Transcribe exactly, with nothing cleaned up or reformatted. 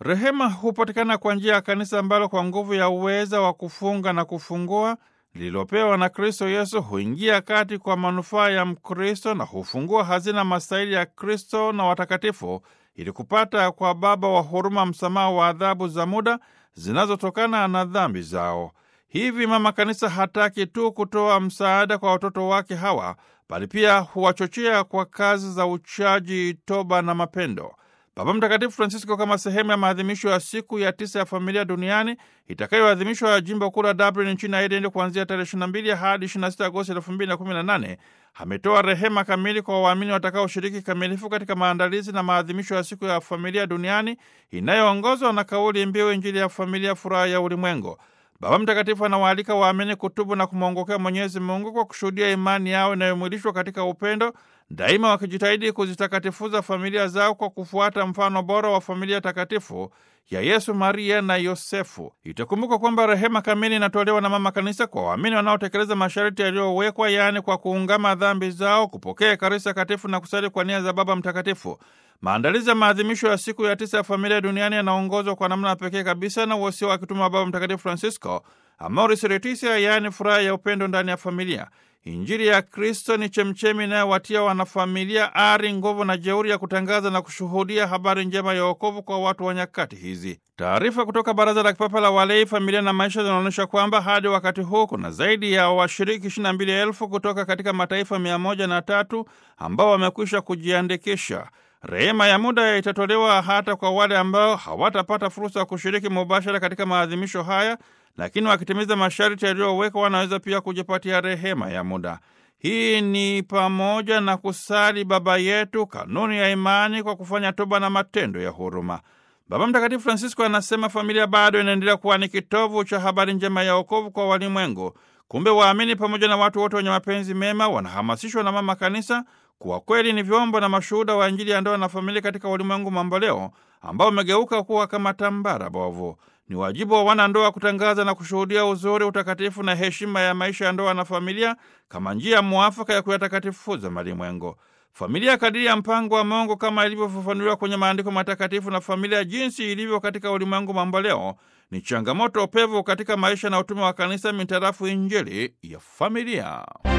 Rehema hupatikana kwa njia ya kanisa ambalo kwa nguvu ya uweza wa kufunga na kufungua lililopewa na Kristo Yesu huingia kati kwa manufaa ya Mkristo na hufungua hazina mastahili ya Kristo na watakatifu ili kupata kwa Baba wa huruma msamaha wa adhabu za muda zinazotokana na dhambi zao. Hivi mama kanisa hataki tu kutoa msaada kwa watoto wake hawa, bali pia huwachochea kwa kazi za uchaji, toba na mapendo. Baba Mtakatifu Francisco, kama sehemu ya maadhimisho ya siku ya tisa ya familia duniani itakayoadhimishwa ya jimbo kuu la Dublin nchini Ireland kuanzia tarehe ishirini na mbili hadi ishirini na sita Agosti elfu mbili na kumi na nane, ametoa rehema kamili kwa waamini watakaoshiriki kamilifu katika maandalizi na maadhimisho ya siku ya familia duniani inayoongozwa na kauli mbiu Injili ya familia, furaha ya ulimwengu. Baba Mtakatifu anawaalika waamini kutubu na kumwongokea Mwenyezi Mungu kwa kushuhudia imani yao inayomwilishwa katika upendo, daima wakijitahidi kuzitakatifuza familia zao kwa kufuata mfano bora wa familia takatifu ya Yesu, Maria na Yosefu. Itakumbuka kwamba rehema kamili inatolewa na mama kanisa kwa waamini wanaotekeleza masharti yaliyowekwa, yaani kwa kuungama dhambi zao, kupokea Ekaristi Takatifu na kusali kwa nia za Baba Mtakatifu. Maandalizi ya maadhimisho ya siku ya tisa ya familia duniani yanaongozwa kwa namna pekee kabisa na usia wa kitume wa Baba Mtakatifu Francisco, Amoris Laetitia, yaani furaha ya upendo ndani ya familia. Injili ya Kristo ni chemchemi inayowatia wanafamilia ari, nguvu na jeuri ya kutangaza na kushuhudia habari njema ya wokovu kwa watu wa nyakati hizi. Taarifa kutoka Baraza la Kipapa la Walei, Familia na Maisha zinaonyesha kwamba hadi wakati huu kuna zaidi ya washiriki ishirini na mbili elfu kutoka katika mataifa mia moja na tatu ambao wamekwisha kujiandikisha. Rehema ya muda itatolewa hata kwa wale ambao hawatapata fursa ya kushiriki mubashara katika maadhimisho haya, lakini wakitimiza masharti yaliyowekwa wanaweza pia kujipatia rehema ya muda. Hii ni pamoja na kusali Baba Yetu, kanuni ya imani kwa kufanya toba na matendo ya huruma. Baba Mtakatifu Francisco anasema familia bado inaendelea kuwa ni kitovu cha habari njema ya wokovu kwa walimwengu. Kumbe waamini pamoja na watu wote wenye mapenzi mema wanahamasishwa na mama kanisa kuwa kweli ni vyombo na mashuhuda wa Injili ya ndoa na familia katika ulimwengu mamboleo ambao umegeuka kuwa kama tambara bovu. Ni wajibu wa wanandoa kutangaza na kushuhudia uzuri, utakatifu na heshima ya maisha ya ndoa na familia kama njia mwafaka ya kuyatakatifuza malimwengu. Familia kadiri ya mpango wa Mungu kama ilivyofafanuliwa kwenye maandiko matakatifu, na familia jinsi ilivyo katika ulimwengu mamboleo ni changamoto pevu katika maisha na utume wa kanisa mitarafu Injili ya familia.